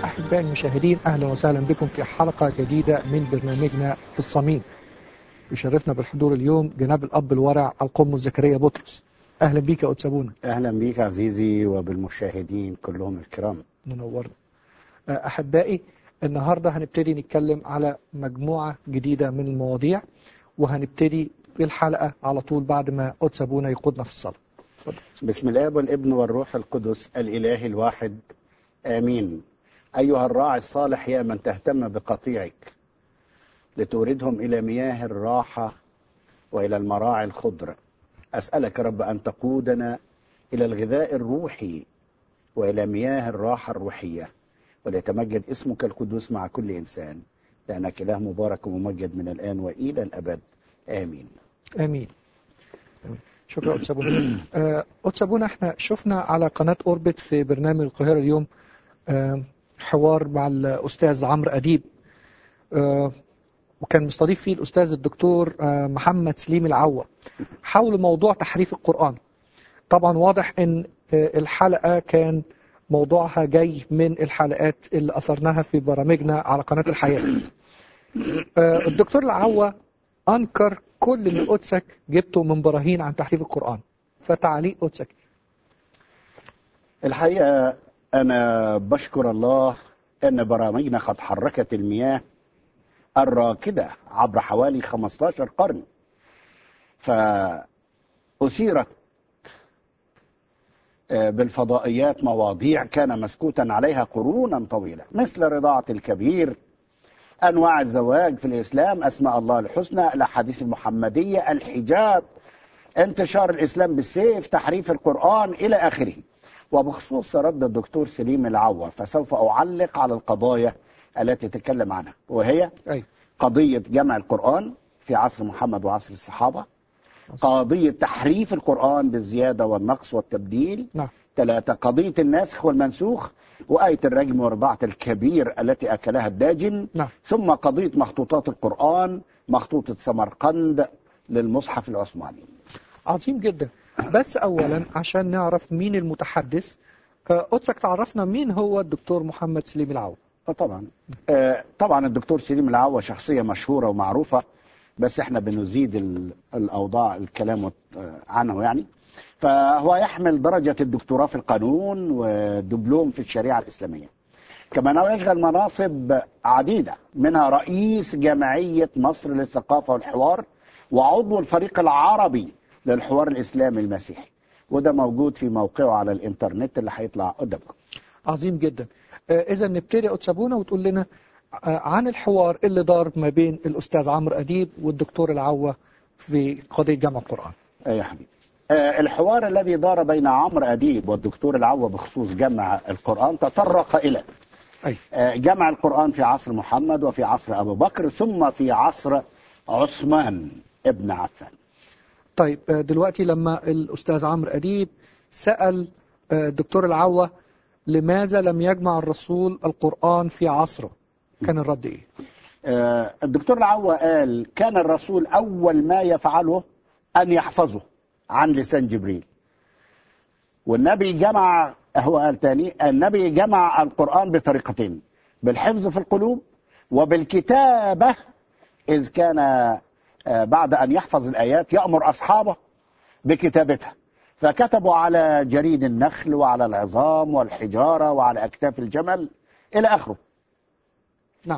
أحبائي المشاهدين، أهلا وسهلا بكم في حلقة جديدة من برنامجنا في الصميم. يشرفنا بالحضور اليوم جناب الأب الورع القمص زكريا بطرس. أهلا بيك يا قدس أبونا. أهلا بيك عزيزي وبالمشاهدين كلهم الكرام. منورنا. أحبائي، النهاردة هنبتدي نتكلم على مجموعة جديدة من المواضيع، وهنبتدي في الحلقة على طول بعد ما قدس أبونا يقودنا في الصلاة. بسم الآب والابن والروح القدس الإله الواحد، آمين. أيها الراعي الصالح يا من تهتم بقطيعك لتوردهم إلى مياه الراحة وإلى المراعي الخضر، أسألك رب أن تقودنا إلى الغذاء الروحي وإلى مياه الراحة الروحية، وليتمجد اسمك القدوس مع كل إنسان، لأنك إله مبارك وممجد من الآن وإلى الأبد، آمين. آمين. شكرا قدس أبونا. قدس أبونا، احنا شفنا على قناة أوربت في برنامج القاهرة اليوم حوار مع الأستاذ عمرو أديب، وكان مستضيف فيه الأستاذ الدكتور محمد سليم العوة حول موضوع تحريف القرآن. طبعا واضح أن الحلقة كان موضوعها جاي من الحلقات اللي أثرناها في برامجنا على قناة الحياة. الدكتور العوة أنكر كل اللي قدسك جبته من براهين عن تحريف القرآن، فتعليق قدسك. الحقيقة أنا بشكر الله أن برامجنا قد حركت المياه الراكدة عبر حوالي 15 قرن، فأثيرت بالفضائيات مواضيع كان مسكوتا عليها قرونا طويلة، مثل رضاعة الكبير، أنواع الزواج في الإسلام، أسماء الله الحسنى، الأحاديث المحمدية، الحجاب، انتشار الإسلام بالسيف، تحريف القرآن إلى آخره. وبخصوص رد الدكتور سليم العوة فسوف أعلق على القضايا التي تكلم عنها، وهي قضية جمع القرآن في عصر محمد وعصر الصحابة، قضية تحريف القرآن بالزيادة والنقص والتبديل، 3 قضية الناسخ والمنسوخ، وآية الرجم ورضاعة الكبير التي أكلها الداجن، ثم قضية مخطوطات القرآن، مخطوطة سمرقند للمصحف العثماني. عظيم جدا. بس أولا عشان نعرف مين المتحدث، قدسك تعرفنا مين هو الدكتور محمد سليم العوة. طبعا الدكتور سليم العوة شخصية مشهورة ومعروفة، بس احنا بنزيد الأوضاع الكلام عنه يعني. فهو يحمل درجة الدكتوراه في القانون ودبلوم في الشريعة الإسلامية، كما أنه يشغل مناصب عديدة، منها رئيس جمعية مصر للثقافة والحوار، وعضو الفريق العربي للحوار الإسلامي المسيحي، وده موجود في موقعه على الإنترنت اللي هيطلع قدامكم. عظيم جدا. إذا نبتدي قدس أبونا وتقول لنا عن الحوار اللي دار ما بين الأستاذ عمرو أديب والدكتور العوة في قضية جمع القرآن. يا حبيبي، الحوار الذي دار بين عمرو أديب والدكتور العوة بخصوص جمع القرآن تطرق إلى جمع القرآن في عصر محمد وفي عصر أبو بكر ثم في عصر عثمان ابن عفان. طيب دلوقتي لما الأستاذ عمرو أديب سأل الدكتور العوة لماذا لم يجمع الرسول القرآن في عصره، كان الرد إيه؟ الدكتور العوة قال كان الرسول أول ما يفعله أن يحفظه عن لسان جبريل، والنبي جمع، هو قال تاني، النبي جمع القرآن بطريقتين: بالحفظ في القلوب وبالكتابة، إذ كان بعد أن يحفظ الآيات يأمر أصحابه بكتابتها، فكتبوا على جريد النخل وعلى العظام والحجارة وعلى أكتاف الجمل إلى آخره. نعم.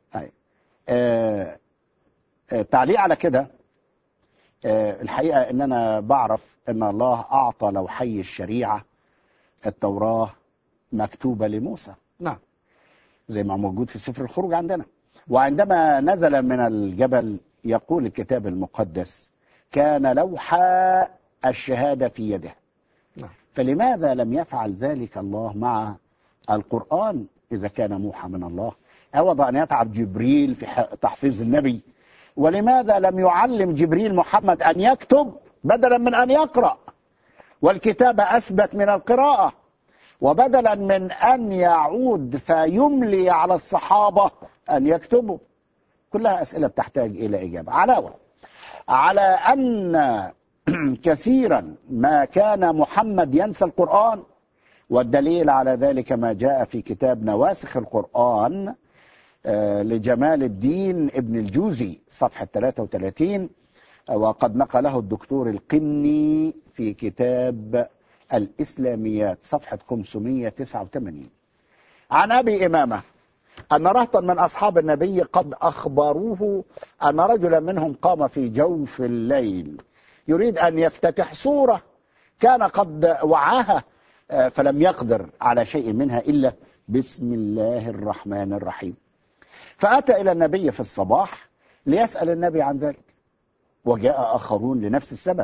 تعليق على كده، الحقيقة إن أنا بعرف إن الله أعطى لوحي الشريعة التوراة مكتوبة لموسى. نعم. زي ما موجود في سفر الخروج عندنا. وعندما نزل من الجبل يقول الكتاب المقدس كان لوحا الشهادة في يده. نعم. فلماذا لم يفعل ذلك الله مع القرآن إذا كان موحى من الله؟ عوض أن يتعب جبريل في تحفيظ النبي، ولماذا لم يعلم جبريل محمد أن يكتب بدلا من أن يقرأ؟ والكتابة أثبت من القراءة، وبدلا من أن يعود فيملي على الصحابة أن يكتبوا. كلها أسئلة بتحتاج إلى إجابة. علاوة على أن كثيرا ما كان محمد ينسى القرآن والدليل على ذلك ما جاء في كتاب نواسخ القرآن لجمال الدين ابن الجوزي صفحة 33، وقد نقله الدكتور القني في كتاب الإسلاميات صفحة 589 عن أبي إمامة أن رهطا من أصحاب النبي قد أخبروه أن رجلا منهم قام في جوف الليل يريد أن يفتتح سورة كان قد وعاها فلم يقدر على شيء منها إلا بسم الله الرحمن الرحيم، فأتى إلى النبي في الصباح ليسأل النبي عن ذلك، وجاء آخرون لنفس السبب.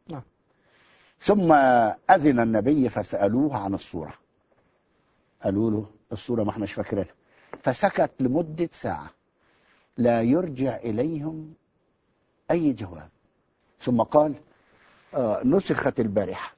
ثم أذن النبي فسألوه عن السورة، قالوا له السورة ما احناش فاكرينها، فسكت لمدة ساعة لا يرجع إليهم أي جواب، ثم قال نسخت البارحة،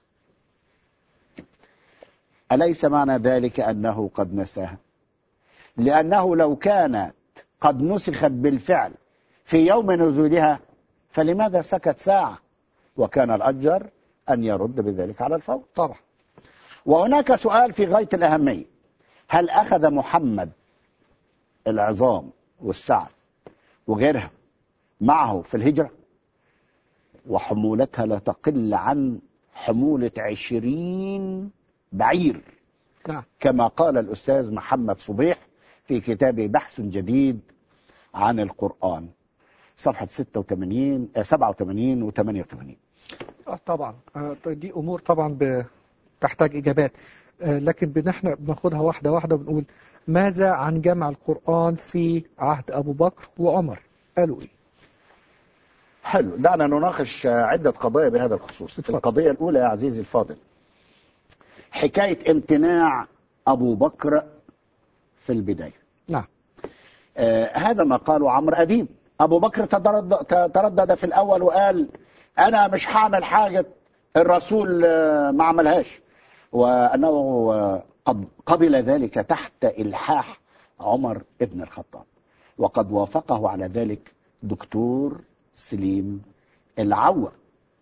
أليس معنى ذلك أنه قد نساها؟ لأنه لو كانت قد نسخت بالفعل في يوم نزولها فلماذا سكت ساعة؟ وكان الأجر أن يرد بذلك على الفور. طبعا. وهناك سؤال في غاية الأهمية، هل أخذ محمد العظام والسعف وغيرها معه في الهجرة؟ وحمولتها لا تقل عن حمولة 20 بعير. نعم. كما قال الأستاذ محمد صبيح في كتابه بحث جديد عن القرآن صفحة 87 و 88. طبعا دي أمور طبعا تحتاج إجابات، لكن احنا بناخدها واحدة واحدة وبنقول ماذا عن جمع القرآن في عهد أبو بكر وعمر؟ قالوا إيه؟ حلو، دعنا نناقش عدة قضايا بهذا الخصوص. القضية الأولى يا عزيزي الفاضل حكاية امتناع أبو بكر في البداية. نعم. هذا ما قاله عمرو أديب. أبو بكر تردد في الأول وقال أنا مش هعمل حاجة الرسول ما عملهاش، وأنه قبل ذلك تحت إلحاح عمر ابن الخطاب، وقد وافقه على ذلك دكتور سليم العوة.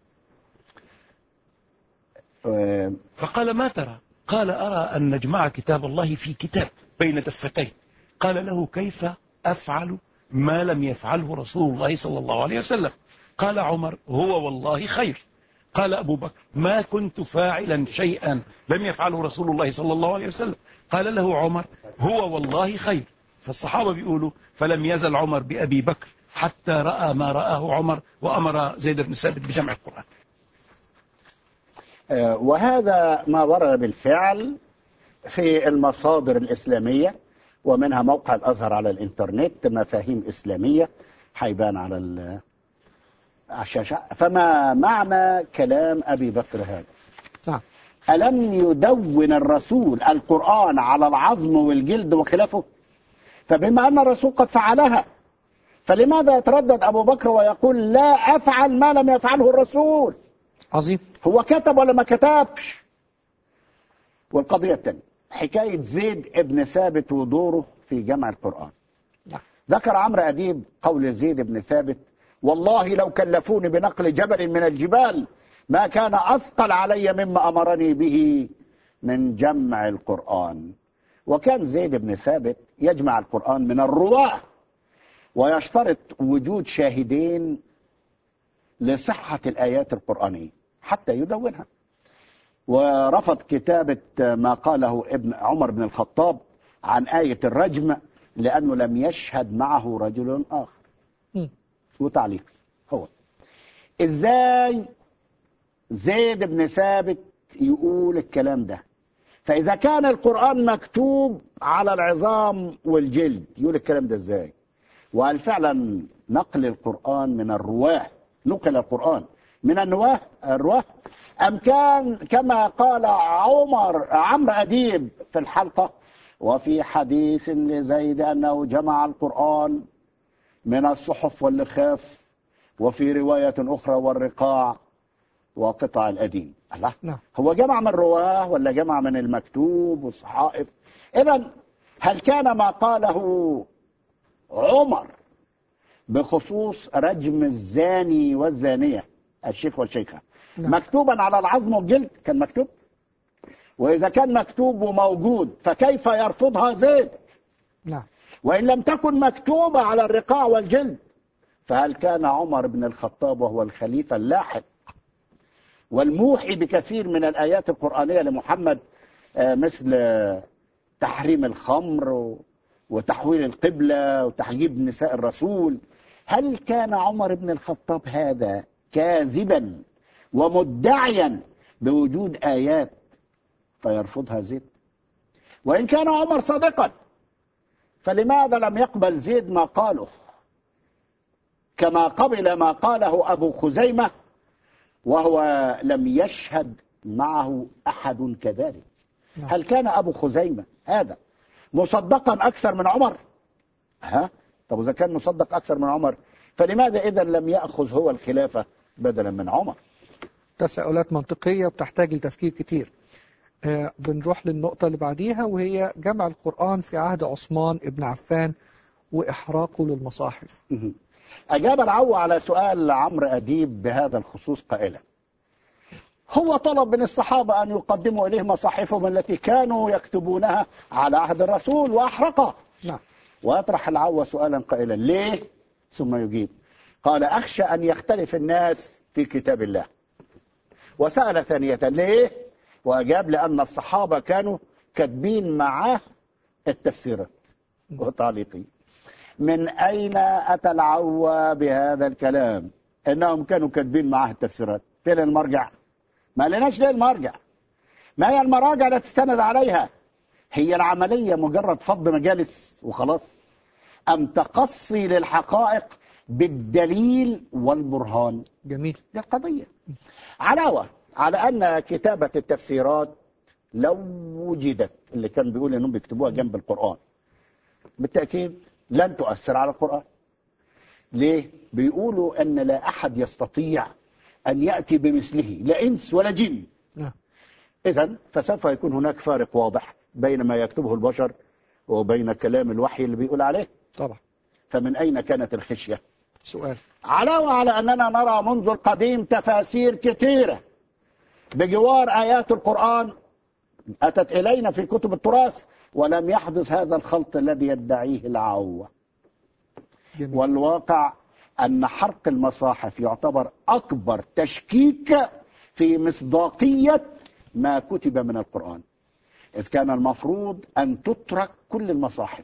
فقال ما ترى؟ قال أرى أن نجمع كتاب الله في كتاب بين دفتين. قال له كيف أفعل ما لم يفعله رسول الله صلى الله عليه وسلم؟ قال عمر هو والله خير. قال أبو بكر ما كنت فاعلا شيئا لم يفعله رسول الله صلى الله عليه وسلم. قال له عمر هو والله خير. فالصحابة بيقولوا فلم يزل عمر بأبي بكر حتى رأى ما رآه عمر وأمر زيد بن ثابت بجمع القرآن. وهذا ما ورد بالفعل في المصادر الإسلامية، ومنها موقع الأزهر على الإنترنت مفاهيم إسلامية حيبان على الشاشة. فما معنى كلام أبي بكر هذا؟ ألم يدون الرسول القرآن على العظم والجلد وخلافه؟ فبما أن الرسول قد فعلها فلماذا يتردد أبو بكر ويقول لا أفعل ما لم يفعله الرسول؟ عظيم. هو كتب ولا ما كتبش؟ والقضية الثانية حكاية زيد ابن ثابت ودوره في جمع القرآن. ذكر عمرو أديب قول زيد بن ثابت والله لو كلفوني بنقل جبل من الجبال ما كان أثقل علي مما أمرني به من جمع القرآن. وكان زيد بن ثابت يجمع القرآن من الرواة، ويشترط وجود شاهدين لصحة الآيات القرآنية حتى يدونها. ورفض كتابة ما قاله ابن عمر بن الخطاب عن آية الرجم لأنه لم يشهد معه رجل آخر. وتعليق هو إزاي زيد بن ثابت يقول الكلام ده؟ فإذا كان القرآن مكتوب على العظام والجلد يقول الكلام ده إزاي؟ وهل فعلا نقل القرآن من الرواه، نقل القرآن من الرواه أم كان كما قال عمرو أديب في الحلقة وفي حديث لزيد أنه جمع القرآن من الصحف واللخاف وفي رواية أخرى والرقاع وقطع الأديم؟ الله، هو جمع من الرواه ولا جمع من المكتوب والصحائف؟ إذن هل كان ما قاله عمر بخصوص رجم الزاني والزانية الشيخ والشيخة مكتوبا على العظم والجلد؟ كان مكتوب. وإذا كان مكتوب وموجود فكيف يرفضها زيد؟ نعم. وإن لم تكن مكتوبة على الرقاع والجلد فهل كان عمر بن الخطاب وهو الخليفة اللاحق والموحي بكثير من الآيات القرآنية لمحمد مثل تحريم الخمر وتحويل القبلة وتحجيب نساء الرسول، هل كان عمر بن الخطاب هذا كاذبا ومدعيا بوجود آيات فيرفضها زيد؟ وإن كان عمر صادقا فلماذا لم يقبل زيد ما قاله كما قبل ما قاله أبو خزيمة وهو لم يشهد معه أحد كذلك؟ هل كان أبو خزيمة هذا مصدقا أكثر من عمر؟ طب إذا كان مصدق أكثر من عمر فلماذا إذا لم يأخذ هو الخلافة بدلا من عمر؟ تساؤلات منطقية وبتحتاج لتفكير كتير. بنروح للنقطة اللي بعديها وهي جمع القرآن في عهد عثمان ابن عفان وإحراقه للمصاحف. أجاب العو على سؤال عمرو أديب بهذا الخصوص قائلا: هو طلب من الصحابة أن يقدموا إليه مصاحفهم التي كانوا يكتبونها على عهد الرسول وأحرقها. نعم. ويطرح العو سؤالا قائلا: ليه؟ ثم يجيب قال: أخشى أن يختلف الناس في كتاب الله. وسأل ثانية: ليه؟ وأجاب: لأن الصحابة كانوا كاتبين معاه التفسيرات. وتعليقي: من أين أتى العو بهذا الكلام إنهم كانوا كاتبين معاه التفسيرات؟ فين المرجع؟ ما لناش ليه المرجع؟ ما هي المراجع لا تستند عليها؟ هي العملية مجرد فض مجالس وخلاص، أم تقصي للحقائق بالدليل والبرهان؟ جميل. دي القضية. علاوة على أن كتابة التفسيرات لو وجدت، اللي كان بيقول أنهم بيكتبوها جنب القرآن، بالتأكيد لن تؤثر على القرآن. ليه؟ بيقولوا أن لا أحد يستطيع أن يأتي بمثله، لا إنس ولا جن. إذن فسوف يكون هناك فارق واضح بين ما يكتبه البشر وبين كلام الوحي اللي بيقول عليه. طبعا. فمن أين كانت الخشية؟ سؤال. علاوة على أننا نرى منذ القديم تفاسير كثيرة بجوار آيات القرآن أتت إلينا في كتب التراث ولم يحدث هذا الخلط الذي يدعيه العوة. جميل. والواقع أن حرق المصاحف يعتبر أكبر تشكيك في مصداقية ما كتب من القرآن، إذ كان المفروض أن تترك كل المصاحف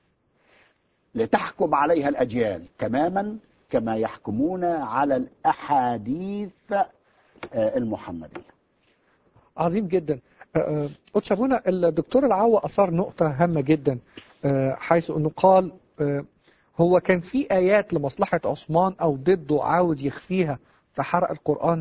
لتحكم عليها الأجيال تماما كما يحكمون على الأحاديث المحمدية. عظيم جدا. قدس أبونا الدكتور العوة أثار نقطة هامة جدا، حيث أنه قال هو كان في آيات لمصلحة عثمان أو ضده عاوز يخفيها فحرق القرآن.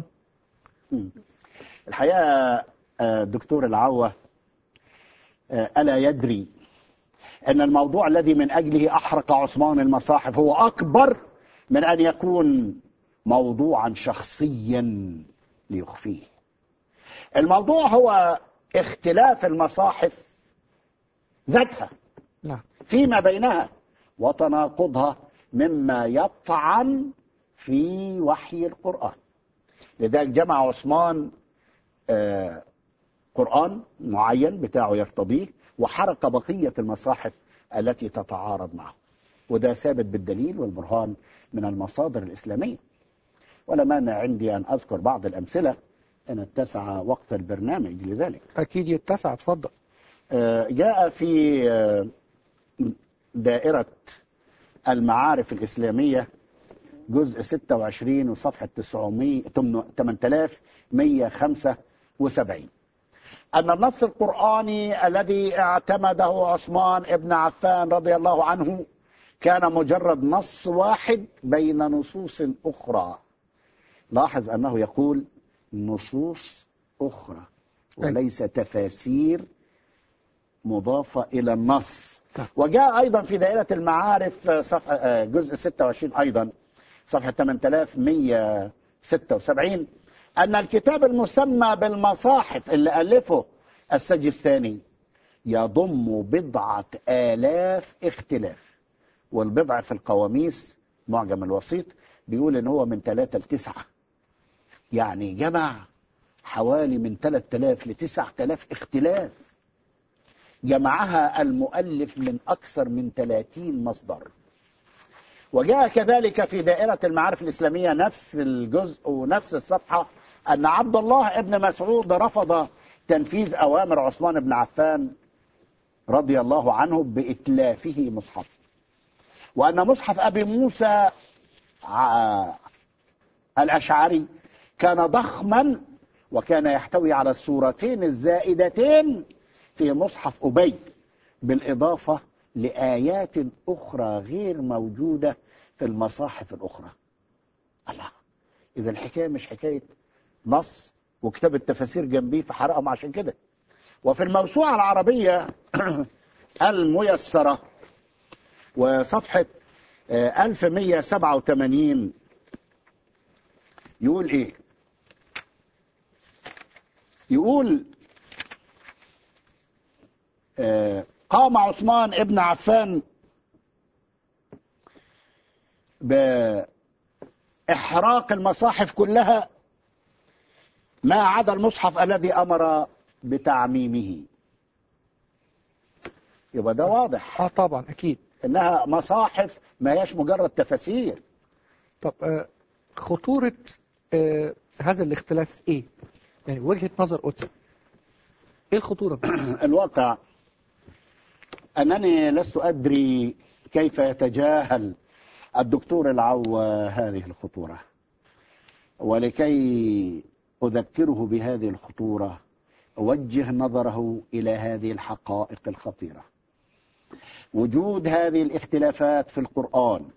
الحقيقة دكتور العوة ألا يدري أن الموضوع الذي من أجله أحرق عثمان المصاحف هو أكبر من أن يكون موضوعا شخصيا ليخفيه. الموضوع هو اختلاف المصاحف ذاتها فيما بينها وتناقضها مما يطعن في وحي القرآن. لذلك جمع عثمان قرآن معين بتاعه يرتضيه وحرق بقية المصاحف التي تتعارض معه، وده ثابت بالدليل والبرهان من المصادر الإسلامية. ولا مانع عندي أن أذكر بعض الأمثلة إن اتسع وقت البرنامج لذلك. أكيد يتسع، اتفضل. جاء في دائرة المعارف الإسلامية جزء 26 وصفحة 8175 أن النص القرآني الذي اعتمده عثمان ابن عفان رضي الله عنه كان مجرد نص واحد بين نصوص أخرى. لاحظ أنه يقول نصوص أخرى وليس تفاسير مضافة إلى النص. وجاء أيضا في دائرة المعارف صفحة جزء 26 أيضا صفحة 8176 أن الكتاب المسمى بالمصاحف اللي ألفه السجستاني يضم 1000 اختلاف، والبضع في القواميس معجم الوسيط بيقول إن هو من 3 ل 9، يعني جمع حوالي من 3000 ل 9000 اختلاف جمعها المؤلف من أكثر من 30 مصدر. وجاء كذلك في دائرة المعارف الإسلامية نفس الجزء ونفس الصفحة أن عبد الله ابن مسعود رفض تنفيذ أوامر عثمان بن عفان رضي الله عنه بإتلافه مصحف، وأن مصحف أبي موسى الأشعري كان ضخما وكان يحتوي على السورتين الزائدتين في مصحف أبي، بالإضافة لآيات أخرى غير موجودة في المصاحف الأخرى. الله، إذا الحكاية مش حكاية نص وكتاب التفاسير جنبيه فحرقهم عشان كده. وفي الموسوعة العربية الميسرة وصفحة 1187 يقول إيه؟ يقول قام عثمان ابن عفان بإحراق المصاحف كلها ما عدا المصحف الذي أمر بتعميمه. يبقى ده واضح طبعا أكيد إنها مصاحف ما هيش مجرد تفاسير. طب خطورة هذا الاختلاف إيه؟ يعني وجهة نظر قدسك إيه الخطورة؟ الواقع أنني لست أدري كيف يتجاهل الدكتور العوا هذه الخطورة، ولكي أذكره بهذه الخطورة أوجه نظره إلى هذه الحقائق الخطيرة. وجود هذه الاختلافات في القرآن،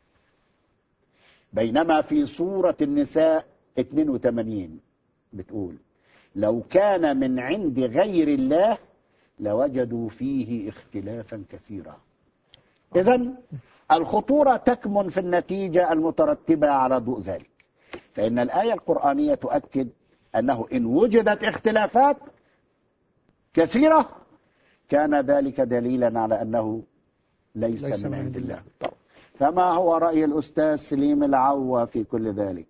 بينما في سورة النساء 82 بتقول لو كان من عند غير الله لوجدوا فيه اختلافا كثيرا. إذن الخطورة تكمن في النتيجة المترتبة على ضوء ذلك، فإن الآية القرآنية تؤكد أنه إن وجدت اختلافات كثيرة كان ذلك دليلا على أنه ليس من عند الله. فما هو رأي الأستاذ سليم العوا في كل ذلك؟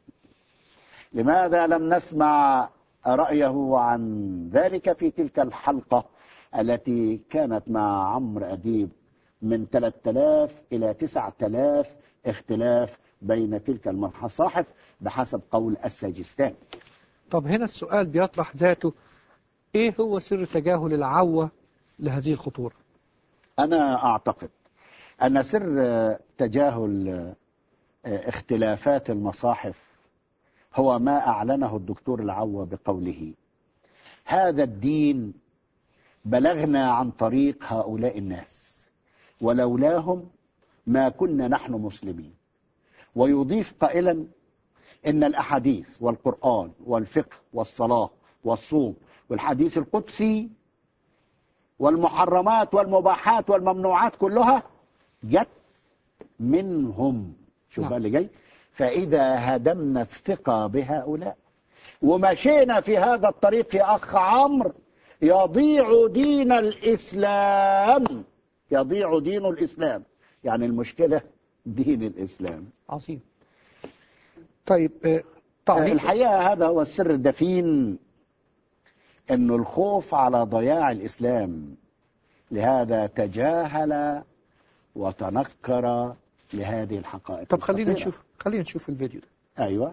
لماذا لم نسمع رأيه عن ذلك في تلك الحلقة التي كانت مع عمرو أديب من 3000 إلى 9000 اختلاف بين تلك المصاحف بحسب قول السجستاني؟ طب هنا السؤال بيطرح ذاته، إيه هو سر تجاهل العوا لهذه الخطورة؟ أنا أعتقد أن سر تجاهل اختلافات المصاحف هو ما أعلنه الدكتور العوا بقوله هذا الدين بلغنا عن طريق هؤلاء الناس ولولاهم ما كنا نحن مسلمين. ويضيف قائلا إن الأحاديث والقرآن والفقه والصلاة والصوم والحديث القدسي والمحرمات والمباحات والممنوعات كلها جت منهم. شوف بقى اللي جاي، فإذا هدمنا الثقة بهؤلاء ومشينا في هذا الطريق يا أخ عمرو يضيع دين الإسلام. يضيع دين الإسلام، يعني المشكلة دين الإسلام. عظيم. طيب الحقيقة هذا هو السر الدفين، أنه الخوف على ضياع الإسلام، لهذا تجاهل وتنكر لهذه الحقائق. طب خلينا نشوف الفيديو ده. أيوة.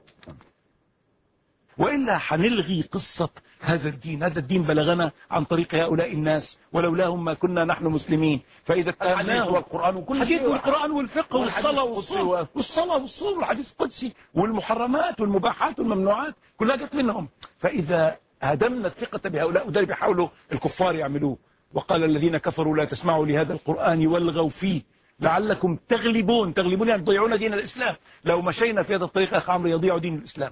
وإلا حنلغي قصة هذا الدين. هذا الدين بلغنا عن طريق هؤلاء الناس ولولاهم ما كنا نحن مسلمين. فإذا اتبعناه والقرآن وكل حديث شيء والقرآن والفقه والصلاة والصوم والحديث القدسي والمحرمات والمباحات والممنوعات كلها جت منهم. فإذا هدمنا الثقة بهؤلاء، وده بيحاولوا الكفار يعملوه، وقال الذين كفروا لا تسمعوا لهذا القرآن والغوا فيه لعلكم تغلبون. تغلبون يعني تضيعون دين الإسلام. لو مشينا في هذا الطريق يا أخ عمرو يضيع دين الإسلام.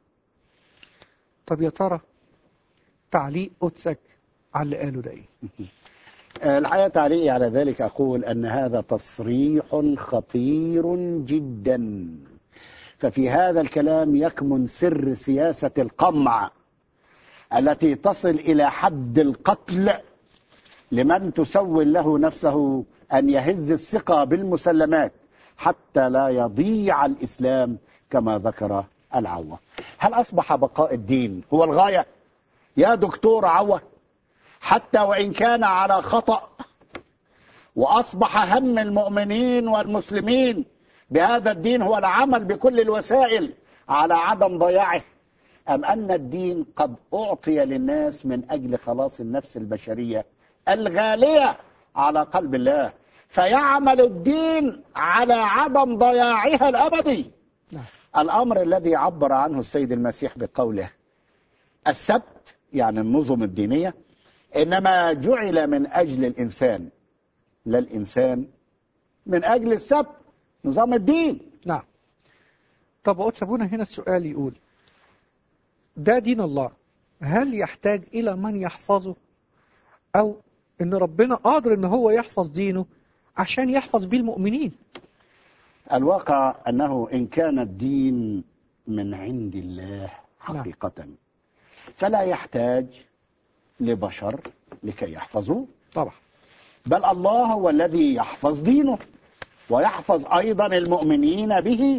طب يا ترى تعليق قدسك على اللي قاله ده ايه؟ الحقيقة تعليقي على ذلك أقول أن هذا تصريح خطير جدا. ففي هذا الكلام يكمن سر سياسة القمع التي تصل إلى حد القتل لمن تسول له نفسه أن يهز الثقة بالمسلمات حتى لا يضيع الإسلام كما ذكر العوة. هل أصبح بقاء الدين هو الغاية يا دكتور عوة، حتى وإن كان على خطأ، وأصبح هم المؤمنين والمسلمين بهذا الدين هو العمل بكل الوسائل على عدم ضياعه، أم أن الدين قد أعطي للناس من أجل خلاص النفس البشرية الغالية على قلب الله، فيعمل الدين على عدم ضياعها الأبدي؟ الأمر الذي عبر عنه السيد المسيح بقوله السبت، يعني النظم الدينية، إنما جعل من أجل الإنسان، لا الإنسان من أجل السبت، نظام الدين. نعم. طب قلت أبونا هنا السؤال يقول ده دين الله، هل يحتاج إلى من يحفظه، أو إن ربنا قادر إن هو يحفظ دينه عشان يحفظ بيه المؤمنين؟ الواقع أنه إن كان الدين من عند الله حقيقة فلا يحتاج لبشر لكي يحفظوه طبعا، بل الله هو الذي يحفظ دينه ويحفظ أيضا المؤمنين به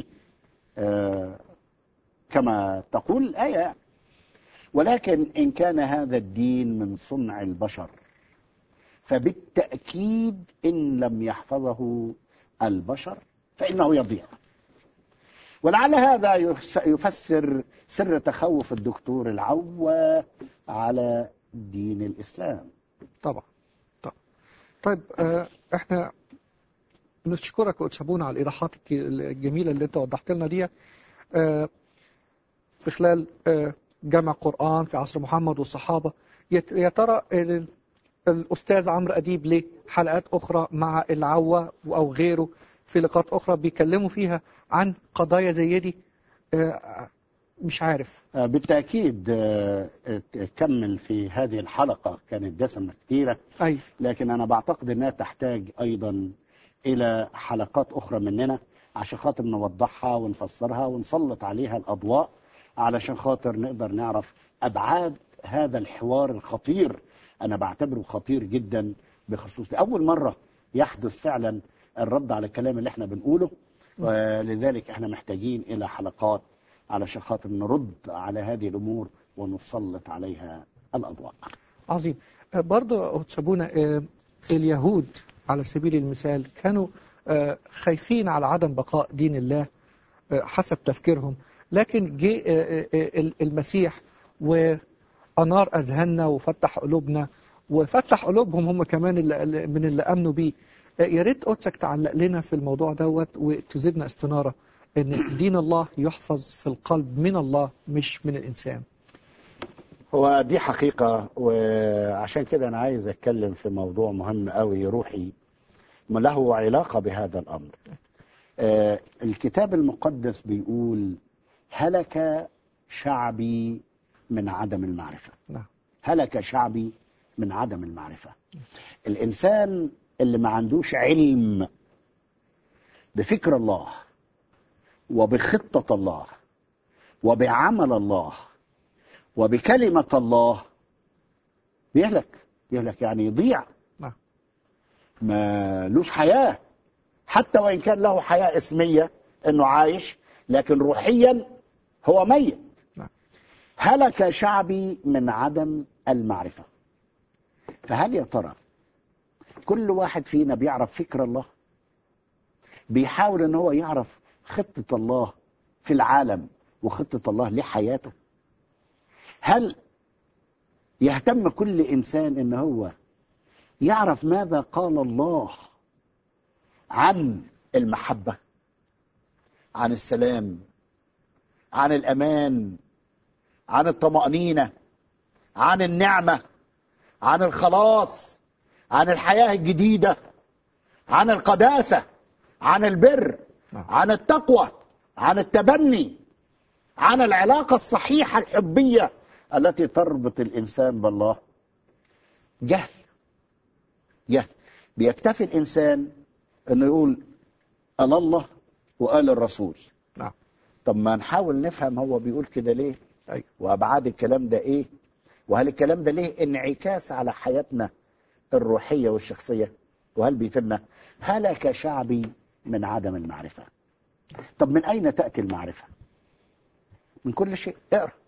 كما تقول الآية. ولكن إن كان هذا الدين من صنع البشر فبالتأكيد إن لم يحفظه البشر فإنه يضيع. ولعل هذا يفسر سر تخوف الدكتور العوة على دين الإسلام. طبعا. طيب احنا نشكرك وتشابونا على الإيضاحات الجميلة اللي انت وضحت لنا دي في خلال جمع قرآن في عصر محمد والصحابة. يا ترى الأستاذ عمرو أديب ليه حلقات أخرى مع العوة أو غيره في لقاءات أخرى بيكلموا فيها عن قضايا زي دي؟ مش عارف. بالتأكيد كمل في هذه الحلقة، كانت دسمة كثيرة. أي. لكن أنا بعتقد أنها تحتاج أيضا إلى حلقات أخرى مننا عشان خاطر نوضحها ونفسرها ونسلط عليها الأضواء، علشان خاطر نقدر نعرف أبعاد هذا الحوار الخطير. أنا بعتبره خطير جدا، بخصوص أول مرة يحدث فعلا الرد على الكلام اللي احنا بنقوله، ولذلك احنا محتاجين إلى حلقات علشان خاطر نرد على هذه الأمور ونسلط عليها الأضواء. عظيم. برضو تشابونا اليهود على سبيل المثال كانوا خايفين على عدم بقاء دين الله حسب تفكيرهم، لكن جه المسيح وأنار أذهاننا وفتح قلوبنا وفتح قلوبهم هم كمان من اللي أمنوا بيه. يا ريت قدسك تعلق لنا في الموضوع دوت وتزيدنا استنارة ان دين الله يحفظ في القلب من الله مش من الإنسان. هو دي حقيقة، وعشان كده أنا عايز أتكلم في موضوع مهم قوي روحي له علاقة بهذا الأمر. الكتاب المقدس بيقول هلك شعبي من عدم المعرفة. هلك شعبي من عدم المعرفة. الإنسان اللي ما عندوش علم بفكر الله وبخطة الله وبعمل الله وبكلمة الله يهلك يعني يضيع، ما لوش حياة، حتى وإن كان له حياة اسمية إنه عايش، لكن روحيا هو ميت. هلك شعبي من عدم المعرفة. فهل يا ترى كل واحد فينا بيعرف فكر الله؟ بيحاول إن هو يعرف خطة الله في العالم وخطة الله لحياته؟ هل يهتم كل إنسان إن هو يعرف ماذا قال الله عن المحبة، عن السلام، عن الأمان، عن الطمأنينة، عن النعمة، عن الخلاص، عن الحياة الجديدة، عن القداسة، عن البر، عن التقوى، عن التبني، عن العلاقة الصحيحة الحبية التي تربط الإنسان بالله؟ جهل. بيكتفي الإنسان أنه يقول قال الله وقال الرسول. طب ما نحاول نفهم هو بيقول كده ليه، وأبعاد الكلام ده إيه، وهل الكلام ده ليه انعكاس على حياتنا الروحية والشخصية، وهل بيفيدنا؟ هلك شعبي من عدم المعرفة. طب من أين تأتي المعرفة؟ من كل شيء.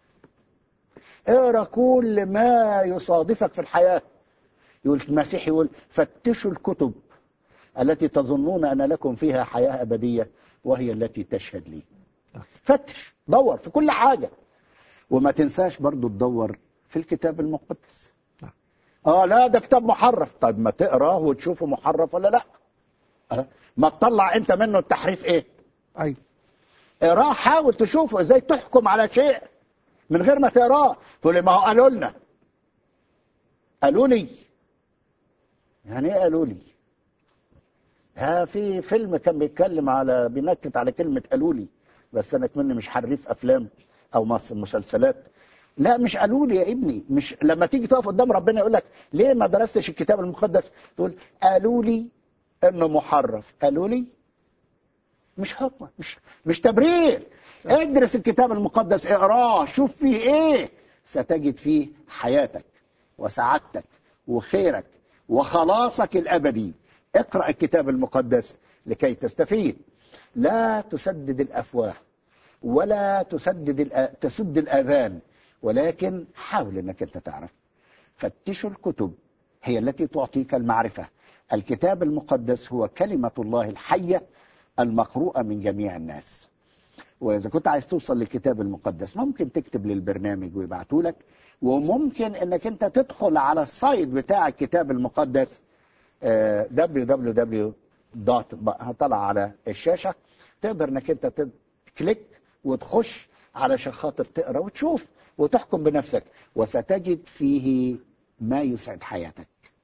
اقرأ كل ما يصادفك في الحياة. يقول المسيح يقول فتشوا الكتب التي تظنون أن لكم فيها حياة أبدية وهي التي تشهد لي. فتش، دور في كل حاجة، وما تنساش برضو تدور في الكتاب المقدس. لا ده كتاب محرف. طيب ما تقراه وتشوفه محرف ولا لا. ما تطلع انت منه التحريف ايه. ايوه، اقراه، حاول تشوفه ازاي تحكم على شيء من غير ما تقراه. تقول لي ما هو قالوا لنا. قالوا لي يعني ايه قالوا لي؟ في فيلم كان بيتكلم على بينكت على كلمة قالوا لي، بس انا كمان مش حريف افلام او مسلسلات. لا مش قالوا لي يا ابني. مش لما تيجي تقف قدام ربنا يقول لك ليه ما درستش الكتاب المقدس، تقول قالوا لي انه محرف. قالوا لي مش حكم، مش تبرير. ادرس الكتاب المقدس، اقراه، شوف فيه ايه. ستجد فيه حياتك وسعادتك وخيرك وخلاصك الابدي. اقرأ الكتاب المقدس لكي تستفيد. لا تسدد الافواه ولا تسد الاذان، ولكن حاول انك انت تعرف. فتشوا الكتب هي التي تعطيك المعرفة. الكتاب المقدس هو كلمة الله الحية المقروءة من جميع الناس. وإذا كنت عايز توصل للكتاب المقدس ممكن تكتب للبرنامج ويبعتوا لك، وممكن انك انت تدخل على السايت بتاع الكتاب المقدس www. هطلع على الشاشة، تقدر انك انت تكليك وتخش علشان خاطر تقرأ وتشوف وتحكم بنفسك، وستجد فيه ما يسعد حياتك.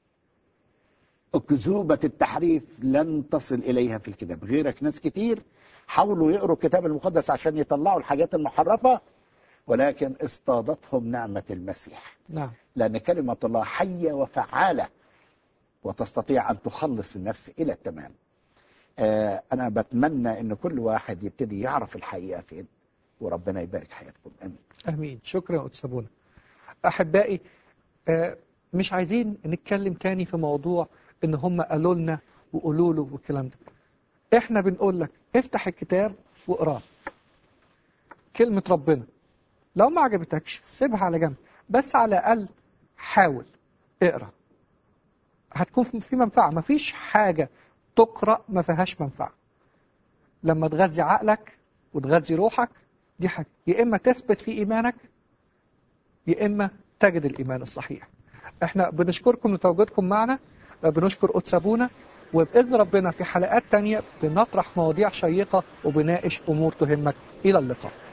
أكذوبة التحريف لن تصل إليها في الكتاب. غيرك ناس كتير حاولوا يقروا الكتاب المقدس عشان يطلعوا الحاجات المحرفة، ولكن اصطادتهم نعمة المسيح. نعم. لأن كلمة الله حية وفعالة وتستطيع أن تخلص النفس إلى التمام. أنا بتمنى أن كل واحد يبتدي يعرف الحقيقة فين، وربنا يبارك حياتكم. أمين. أمين. شكرا أتسابونا. أحبائي، مش عايزين نتكلم تاني في موضوع إن هم قالوا لنا وقولوا له والكلام ده. إحنا بنقول لك افتح الكتاب واقراه، كلمة ربنا. لو ما عجبتكش سيبها على جنب، بس على الأقل حاول اقرأ، هتكون في منفعة. مفيش حاجة تقرأ ما فيهاش منفعة. لما تغذي عقلك وتغذي روحك، دي حاجة يا إما تثبت في إيمانك يا إما تجد الإيمان الصحيح. احنا بنشكركم لتواجدكم معنا، بنشكر أتسابونا، وبإذن ربنا في حلقات تانية بنطرح مواضيع شيقة وبناقش أمور تهمك. إلى اللقاء.